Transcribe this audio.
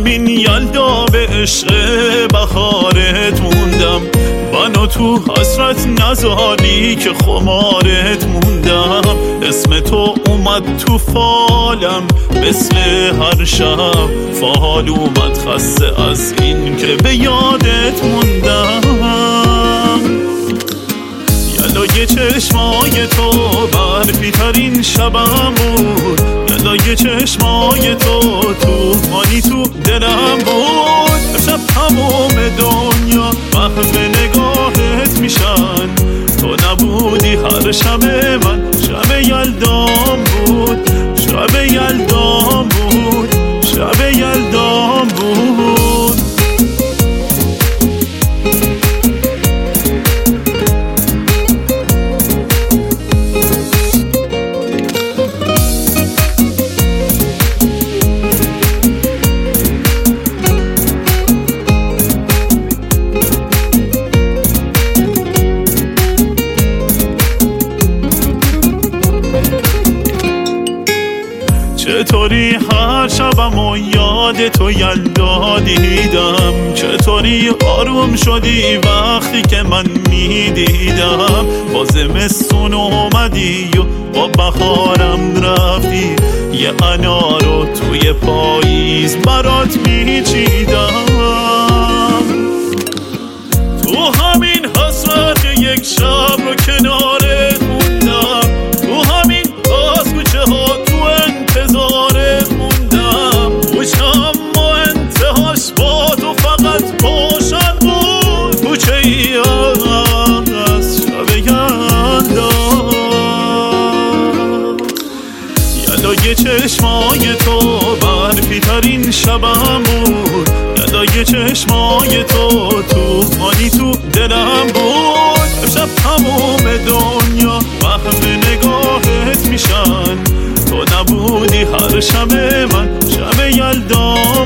همین یلدا به عشق بهارت موندم، منو تو حسرت نذاری که خمارت موندم. اسم تو اومد تو فالم مثل هر شب، فال اومد خسته از این که به یادت موندم. یلای چشمای تو برفی ترین شبم بود، یلای چشمای تو توفانی تو دلم بود. امشب تمام دنیا محو نگاهت میشن، تو نبودی هر شب من شب یلدام بود، شب یلدام بود، شب یلدام بود. چطوری هر شبم و یاد تو یلدا دیدم، چطوری آروم شدی وقتی که من میدیدم. با زمستون اومدی و با بهارم رفتی، یه انارو توی پاییز برات میچیدم. تو همین حسرت یک شب رو کنارت موندم، تو همین بازگوچه ها تو انتظارت موندم. کوچم و انتهاش با تو فقط روشن بود، کوچه ای از شب یلدا. یلای چشمای تو برفی ترین شبم بود، یلای چشمای تو توفانی تو دلم بود. امشب تمام دنیا محو نگاهت میشن، تو نبودی هر شب من شب یلدا